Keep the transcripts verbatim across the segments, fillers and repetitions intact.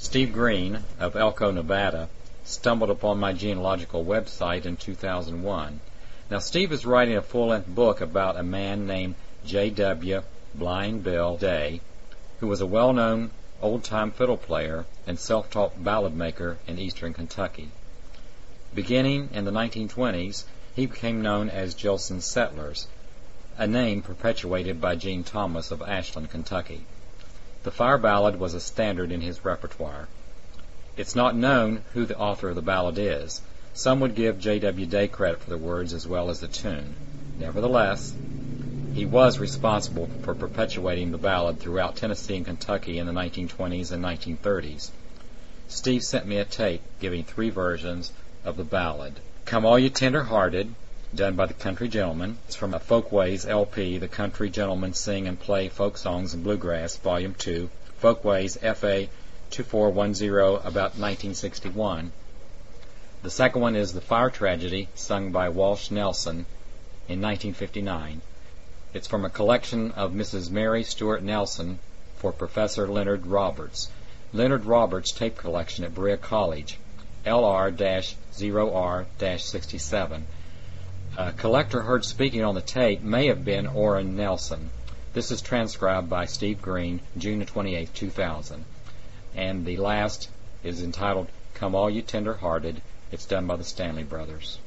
Steve Green of Elko, Nevada, stumbled upon my genealogical website in two thousand one. Now, Steve is writing a full-length book about a man named J W Blind Bill Day, who was a well-known old-time fiddle player and self-taught ballad maker in eastern Kentucky. Beginning in the nineteen twenties, he became known as Gilson Settlers, a name perpetuated by Gene Thomas of Ashland, Kentucky. The Fire Ballad was a standard in his repertoire. It's not known who the author of the ballad is. Some would give J W Day credit for the words as well as the tune. Nevertheless, he was responsible for perpetuating the ballad throughout Tennessee and Kentucky in the nineteen twenties and nineteen thirties. Steve sent me a tape giving three versions of the ballad. Come All You Tender-Hearted, done by the Country Gentlemen. It's from a Folkways L P, The Country Gentlemen Sing and Play Folk Songs and Bluegrass, Volume two, Folkways F A two four one zero, about nineteen sixty-one. The second one is The Fire Tragedy, sung by Walsh Nelson in nineteen fifty-nine. It's from a collection of Missus Mary Stuart Nelson for Professor Leonard Roberts. Leonard Roberts' tape collection at Berea College, L R zero R sixty-seven. A collector heard speaking on the tape may have been Orrin Nelson. This is transcribed by Steve Green, June twenty-eighth, two thousand. And the last is entitled Come All You Tender-Hearted. It's done by the Stanley Brothers.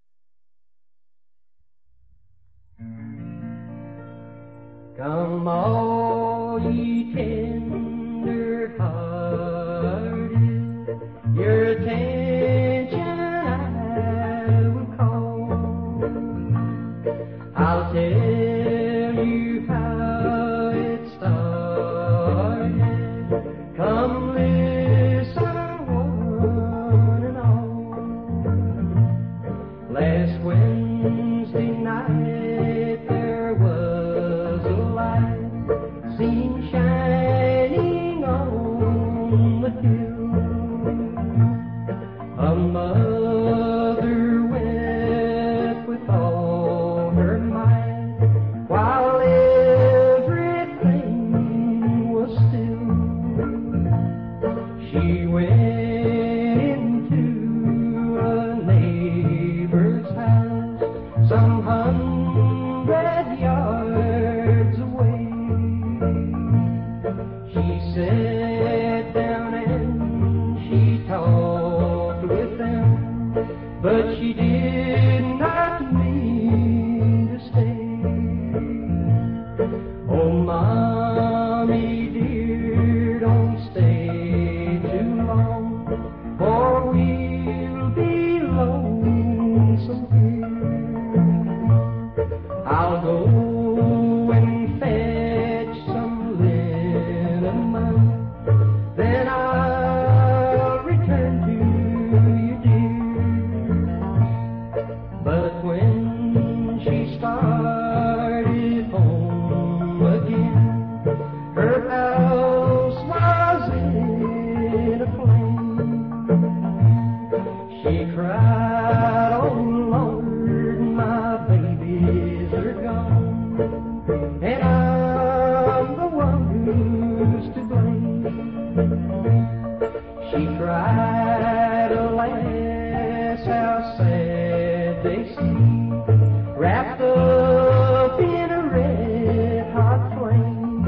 Come all ye tender-hearted, your attention I will call. I'll tell you how it started. Come listen, one and all. Last Wednesday night there was a light seen shining on the hill. A mother wept with all her might while everything was still. She went into a neighbor's house some hundred yards away. She sat down and she talked with them, but she did not mean to stay. Oh, Mommy dear, don't stay too long, for we'll be lonesome here. I'll go and fetch some liniment, then I'll return to you, dear. But when she started home again, her house was in a flame. She cried, oh Lord, my babies are gone, and I'm the one who's to blame. She cried, alas, how sad they seem, wrapped up in a red hot flame.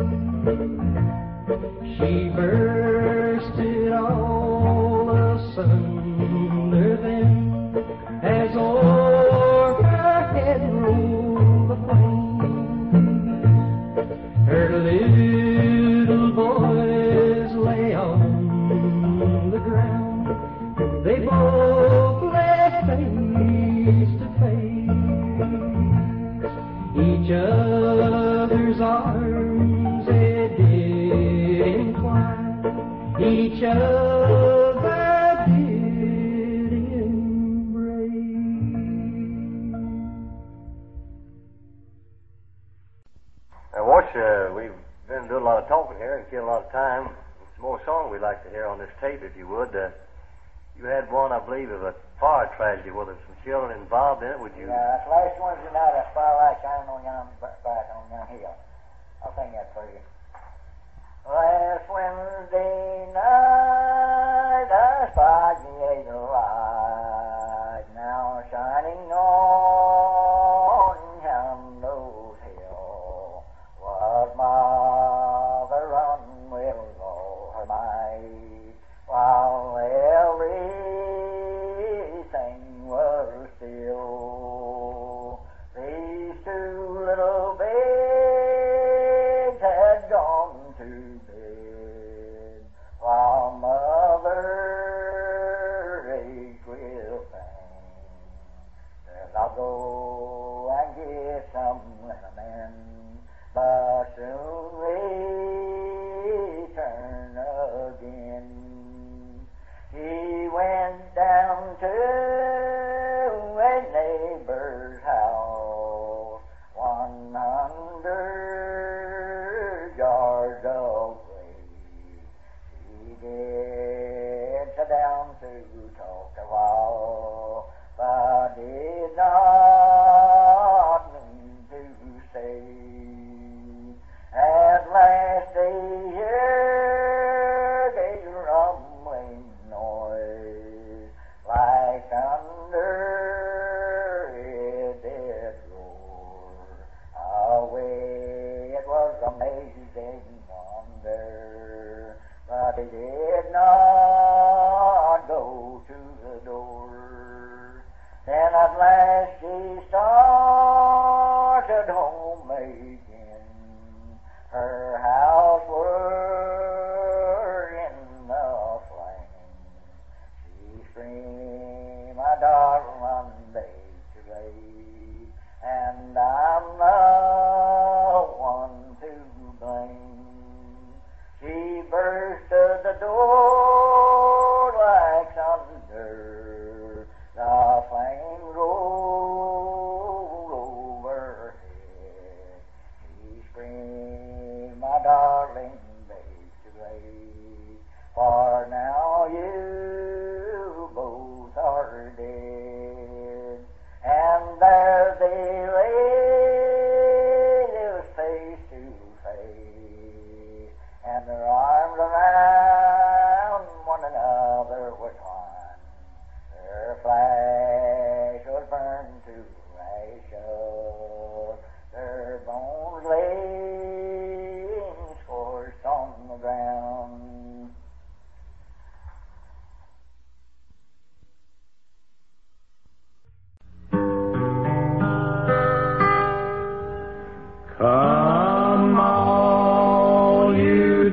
She bursted all asunder then, as o'er her head rolled the flame. Her little boys lay on the ground, they both lay face to face. Each other's arms they did entwine, each other did embrace. Now, watch, uh, we've been doing a lot of talking here and killing a lot of time. Some more songs we'd like to hear on this tape, if you would. Uh, you had one, I believe, of a fire tragedy where there's some children involved in it. Would you? Yeah, that's last Wednesday night, that firelight shining on yon back on yon hill. I'll sing that for you. Last Wednesday night spotlight light now shining on Handel's hill was Mother with all her might, while everything was still. These two little babes had gone to bed, while Mother ached with pain. Says, I'll go and get some linen, but soon return again. He went down to a neighbor's house, one hundred yards away. He did sit down to talk a while, but did not mean to stay. At last they heard a rumbling noise, like thunder it did roar. Away it was amazing wonder, but it did not go to the door. Then at last she started home again. Her house were in the flames. She screamed, my darling, one day too late, and I'm the one to blame. She burst to the door like thunder, the flames rolled overhead. She screamed, my darling, babe, too late, for now you both are dead. And there they lay, face to face, and their arms around one another were twined. Their flesh was burned to ashes, their bones lay scorched on the ground. Come all you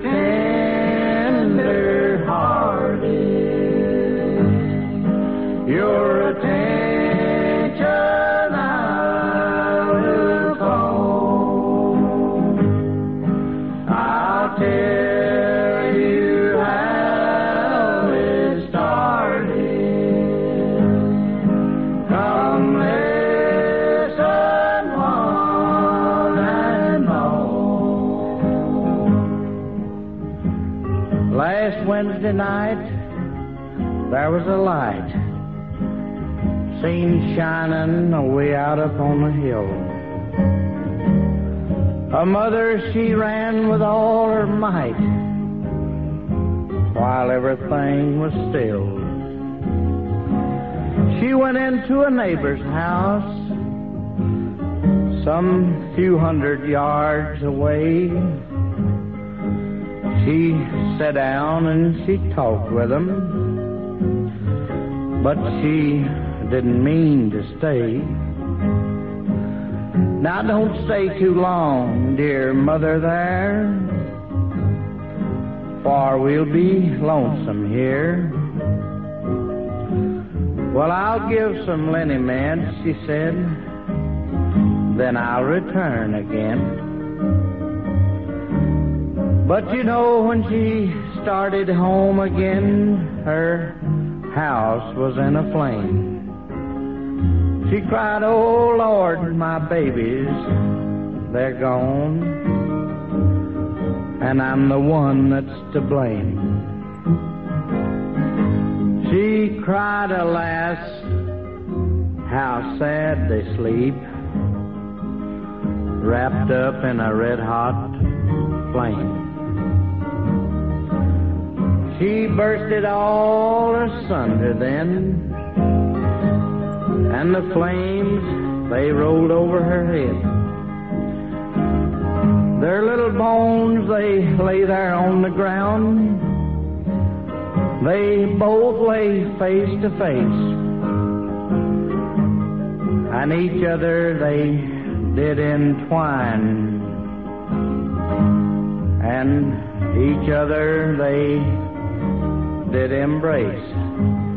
tender-hearted, your attention I will call. I'll tell you how it started. Come listen one and all. Last Wednesday night there was a light seen shining away out upon the hill. A mother, she ran with all her might while everything was still. She went into a neighbor's house some few hundred yards away. She sat down and she talked with him, but she didn't mean to stay. Now don't stay too long, dear mother there, for we'll be lonesome here. Well, I'll give some liniment, she said, then I'll return again. But you know, when she started home again, her house was in a flame. She cried, oh Lord, my babies, they're gone, and I'm the one that's to blame. She cried, alas, how sad they sleep, wrapped up in a red-hot flame. She bursted all asunder then, and the flames, they rolled over her head. Their little bones, they lay there on the ground. They both lay face to face, and each other they did entwine, and each other they did embrace.